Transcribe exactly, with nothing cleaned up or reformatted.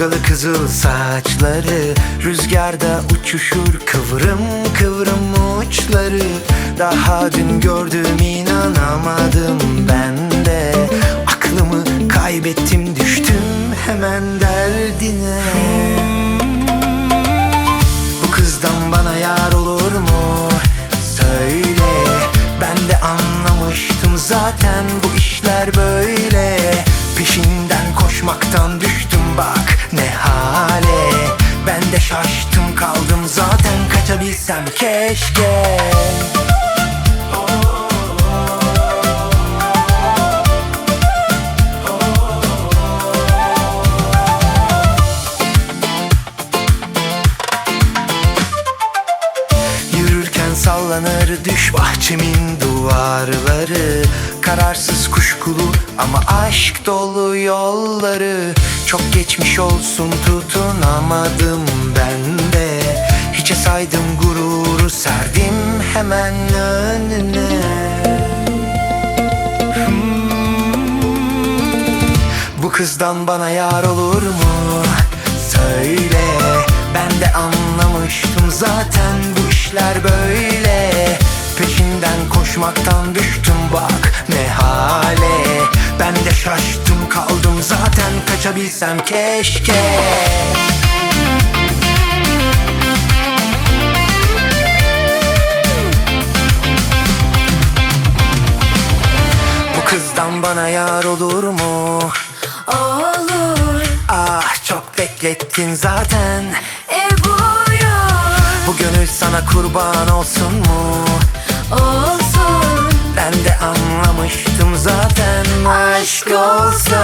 Dalgalı kızıl saçları rüzgarda uçuşur, kıvrım kıvrım uçları. Daha dün gördüm, inanamadım ben de. Aklımı kaybettim, düştüm hemen derdine. Bu kızdan bana yar olur mu? Söyle, ben de anlamıştım zaten bu işler böyle. Peşinden koşmaktan düştüm bak ne hale. Ben de şaştım kaldım zaten, kaçabilsem keşke. Yürürken sallanır düş bahçemin duvarları. Kararsız kuşkulu ama aşk dolu yolları. Çok geçmiş olsun, tutunamadım ben de. Hiçe saydım gururu, serdim hemen önüne. hmm. Bu kızdan bana yar olur mu? Söyle, ben de anlamıştım zaten bu işler böyle. Peşinden koşmaktan düştüm bak ne hale. Ben de şaştım kaldım zaten, kaçabilsem keşke. Bu kızdan bana yar olur mu? Olur. Ah, çok beklettin zaten. E buyur. Bu gönül sana kurban olsun mu? Olsun. Ben de anlamıştım zaten, aşk olsa.